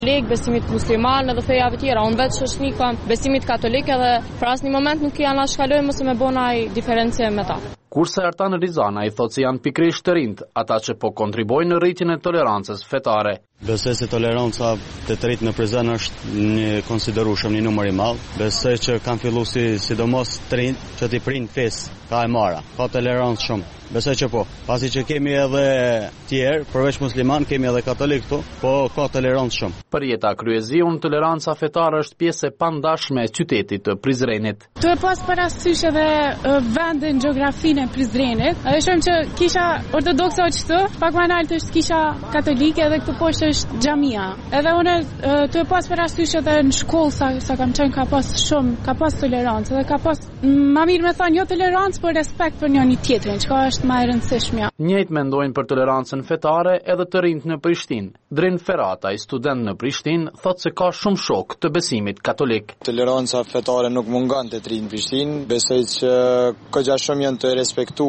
Besimit musliman edhe fejave tjera. Unë vetë shoqni kam besimit katolik edhe për asnjë moment nuk janë shkaloj mëse me bonaj diferencë me ta. Kurse Artan Rizana i thotë se janë pikërisht të rinjt ata që po kontribuojnë në rritjen e tolerancës fetare. Besoj se toleranca të të rritë në prezent është një konsiderueshëm një numër i madh. Besoj që kanë filluar sidomos të rinjt që t'i prind fesë ka e mara. Ka tolerancë shumë. Besoj që po. Pasi që kemi edhe tjerë, përveç musliman, kemi edhe katolik këtu, po ka tolerancë shumë. Për Jeta Kryeziun, toleranca fetare është pjesë e pandashme e qytetit të Prizrenit. Të pas parasysh edhe vendin, gjeografinë e Prizrenit. Edhe shohim që kisha ortodokse është këtu, pak më lart është kisha katolike edhe këtu poshtë është xhamia. Edhe unë të pas parasysh edhe në shkollë sa kam qenë ka pas tolerancë, edhe ka pas më mirë me thënë jo tolerancë, por respekt për njëri tjetrin, çka është më e rëndësishmja. Njëjtë mendojnë për tolerancën fetare edhe të rinjt në Prishtinë. Drin Ferata, i student në Prishtinë, thotë se ka shumë shok të besimit katolik. Toleranca fetare nuk mungon të rinjt në Prishtinë. Besoj që këgja shumë janë të respektu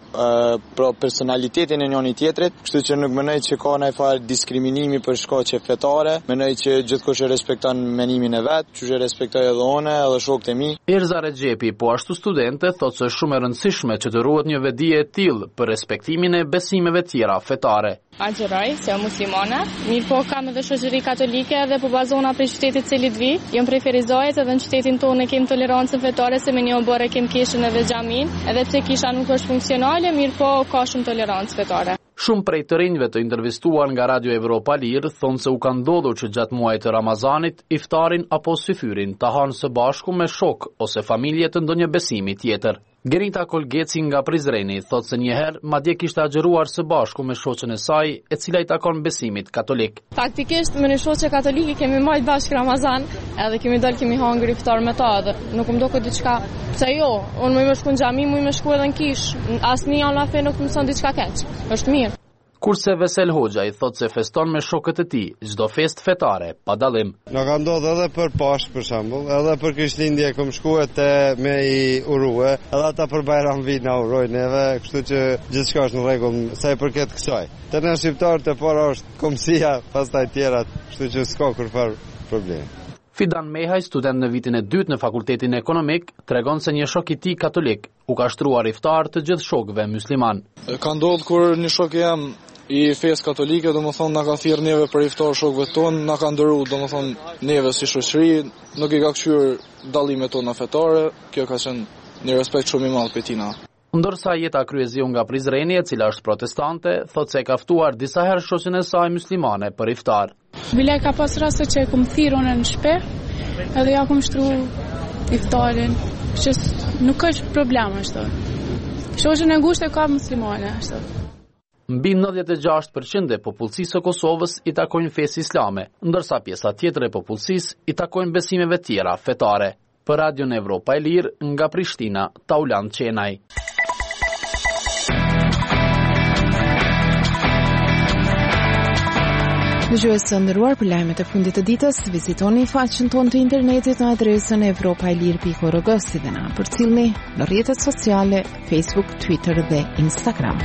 personalitetin e njëri tjetrit, kështu që nuk mendoj që ka ndonjë farë diskriminimi për shkaqe fetare. Mendoj që gjithkush e respekton mendimin e vet, që e respektoj edhe unë edhe shokët e mi. Irza Rexhepi, po ashtu studente, thotë se është shumë e rëndësishme që të ruhet një vedije e tillë për respektimin e besimeve tjera fetare. Agjeroj, se jam muslimane, mirë po kam edhe shoqëri katolike dhe po bazona për qytetit cilit vi. Jam preferizohet edhe në qytetin tonë kem tolerancën fetare se me një bore kem kishën edhe xhamin, edhe pse kisha nuk është funksionale, mirë po ka shumë tolerancë fetare. Shumë prej të rinjve të intervistuar nga Radio Evropa Lirë thonë se u ka ndodhur që gjatë muajit të Ramazanit iftarin apo syfyrin ta hanë së bashku me shok ose familje të ndonjë besimi tjetër. Gerinta Kolgeci nga Prizreni thotë se njëherë madje kishte agjeruar së bashku me shoqen e saj, e cila i takon besimit katolik. Faktikisht me një shoqe katolike kemi marrë bashkë Ramazan, edhe kemi kemi hangër iftar me ta, dhe nuk më duket diçka. Pse jo, unë më shku në xhami, më shku edhe në kish. Asnjë Allah fe nuk më thon diçka keq. Është mirë. Kurse Vesel Hoxha i thotë se feston me shokët e tij çdo fest fetare, pa dallim. Na ka ndodhur edhe për Pashkë për shembull, edhe për Krishtlindje kam shkuar te me i urue, edhe ata për Bajram vit na urojnë neve, kështu që gjithçka është në rregull sa i përket kësaj. Te ne shqiptarët e para është komsia, pastaj tjerat, kështu që s'ka kurfar problem. Fidan Mehaj, student në vitin e dytë në Fakultetin Ekonomik, tregon se një shok i tij katolik u ka shtruar iftar të gjithë shokëve musliman. Ka ndodhur kur një shok jam i fesë katolike, domethënë na ka thirrë neve për iftar shokëve tonë, na ka ndëruar domethënë neve si shoqëri, nuk i ka kthyer dallimet tona fetare, kjo ka qenë një respekt shumë i madh për tina. Ndërsa Jeta Kryeziu nga Prizreni, e cila është protestante, thotë se ka ftuar disa herë shoqen e saj muslimane për iftar. Bile ka pas raste që e kum thirrur në shtëpi, edhe ja kum shtruar iftarin, që nuk është problem ashtu. Shoqen e ngushtë ka muslimane ashtu. Mbi 96% e popullsisë së Kosovës i takojnë fesë islame, ndërsa pjesa tjetër e popullsisë i takojnë besimeve tjera fetare. Për Radion Evropa e Lirë, nga Prishtina, Taulan Qenaj. Dëgjues të nderuar, për lajmet e fundit të ditës, vizitoni faqen tonë të internetit në adresën evropailir.org si dhe na përcjellni në rrjetet sociale Facebook, Twitter dhe Instagram.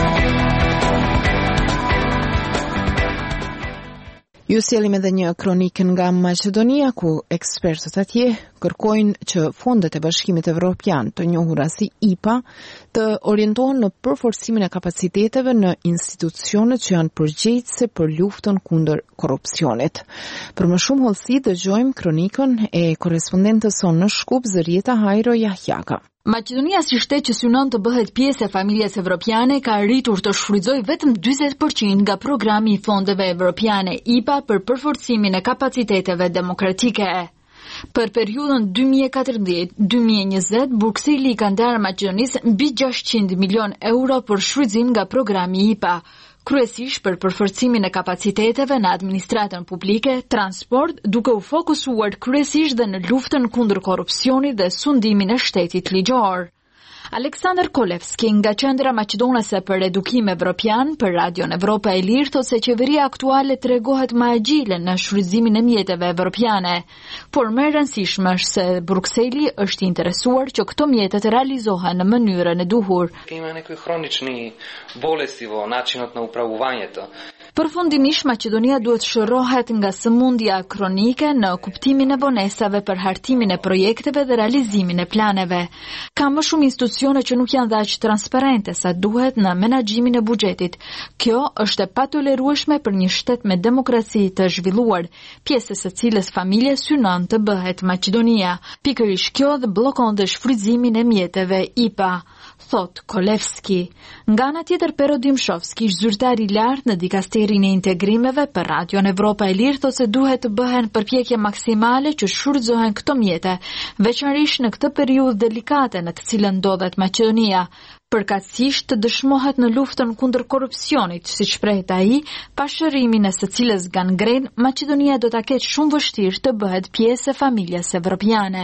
Ju sjellim edhe një kronikë nga Maqedonia, ku ekspertët atje kërkojnë që fondet e Bashkimit Evropian, të njohura si IPA, të orientohen në përforcimin e kapaciteteve në institucionet që janë përgjegjëse për luftën kundër korrupsionit. Për më shumë hollësi dëgjojmë kronikën e korrespondentës sonë në Shkup, Zërieta Hajro Jahjaka. Maqedonia, si shtet që synon të bëhet pjesë e familjes evropiane, ka arritur të shfrytëzojë vetëm 40% nga programi i fondeve evropiane IPA për përforcimin e kapaciteteve demokratike. Për periudhën 2014-2020, Brukseli ka ndarë Maqedonisë mbi 600 milion euro për shfrytëzim nga programi IPA, kryesisht për përforcimin e kapaciteteve në administratën publike, transport, duke u fokusuar kryesisht dhe në luftën kundër korrupsionit dhe sundimin e shtetit ligjor. Aleksandr Kolevski nga Qendra Maqedonase për Edukim Evropian për Radion Evropa e Lirë thotë se qeveria aktuale tregohet më agjile në shfrytëzimin e mjeteve evropiane, por më e rëndësishme është se Brukseli është i interesuar që këto mjete të realizohen në mënyrën e duhur. Ima nekoj hronični bolesti vo načinot na upravovanje të. Përfundimisht, Maqedonia duhet shërohet nga sëmundja kronike në kuptimin e vonesave për hartimin e projekteve dhe realizimin e planeve. Ka më shumë institucione që nuk janë dhe aq transparente sa duhet në menaxhimin e buxhetit. Kjo është e patolerueshme për një shtet me demokraci të zhvilluar, pjesës së cilës familje synon të bëhet Maqedonia. Pikërisht kjo dhe bllokon dhe shfrytëzimin e mjeteve IPA, thot Kolevski. Nga ana tjetër, Pero Dimshovski, zyrtar i lartë në dikasterin e integrimeve për Radion Evropa e Lirë, thotë se duhet të bëhen përpjekje maksimale që shfrytëzohen këto mjete, veçanërisht në këtë periudhë delikate në të cilën ndodhet Maqedonia, përkatësisht të dëshmohet në luftën kundër korrupsionit, siç shprehet ai, pa shërimin e së cilës gangren, Maqedonia do ta ketë shumë vështirë të bëhet pjesë e familjes evropiane.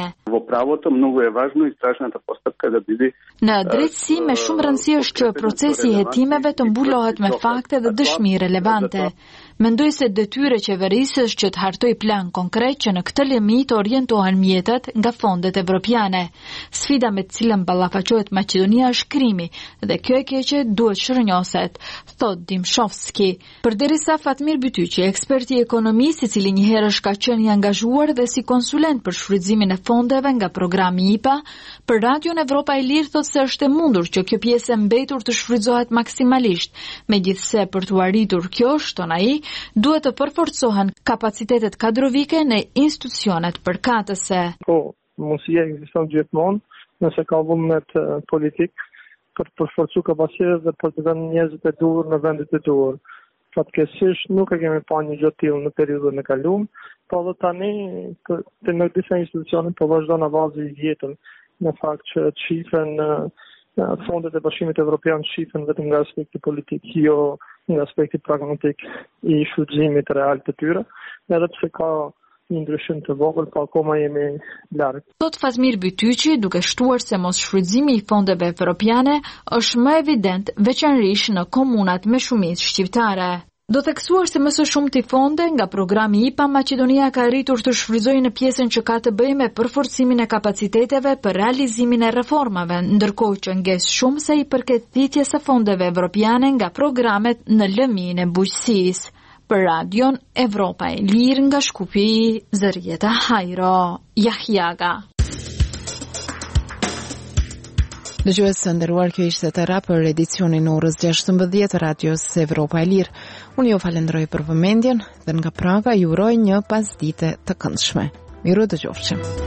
Në drejtësi, me shumë rëndësi është që procesi i hetimeve të mbulohet me fakte dhe dëshmi relevante. Mendoj se detyre qeverisë është që të hartoj plan konkret që në këtë lëmi të orientohen mjetet nga fondet evropiane. Sfida me të cilën ballafaqohet Maqedonia është krimi dhe kjo e keqe duhet shërnjoset, thot Dimshovski. Përderisa Fatmir Bytyqi, eksperti i ekonomisë, i cili një herë ka qenë i angazhuar dhe si konsulent për shfrytëzimin e fondeve nga programi IPA, për Radion Evropa e Lirë thotë se është e mundur që kjo pjesë e mbetur të shfrytëzohet maksimalisht, megjithse për të arritur kjo, shton ai, duhet të përforcohen kapacitetet kadrovike në institucionet përkatëse. Po, mundësia ekziston gjithmonë, nëse ka vullnet politik për të përforcu kapacitetet dhe për të dhënë njerëzit e duhur në vendet e duhur. Fatkeqësisht nuk e kemi pa një gjë të tillë në periudhën e kaluar, por edhe tani në disa institucione po vazhdon avazi i vjetër, në fakt që shifen fondet e Bashkimit Evropian shifen vetëm nga aspekti politik, jo nga aspekti pragmatik i shfrytëzimit real të tyre, edhe pse ka një ndryshim të vogël, po akoma jemi larg. Thot Fatmir Bytyqi, duke shtuar se mos shfrytëzimi i fondeve evropiane është më evident veçanërisht në komunat me shumicë shqiptare. Do theksuar se më së shumti fonde nga programi IPA, Maqedonia ka arritur të shfrytëzojë në pjesën që ka të bëjë me përforcimin e kapaciteteve për realizimin e reformave, ndërkohë që nges shumë sa i përket thitjes së fondeve evropiane nga programet në lëmin e bujqësisë. Për Radion Evropa e Lirë nga Shkupi, Zërieta Hajro, Jahjaga. Dëgjues të nderuar, kjo ishte tëra për edicionin orës 16 Radios Evropa e Lirë. Unë ju falenderoj për vëmendjen dhe nga Praga ju uroj një pasdite të këndshme. Miru dëgjofshim.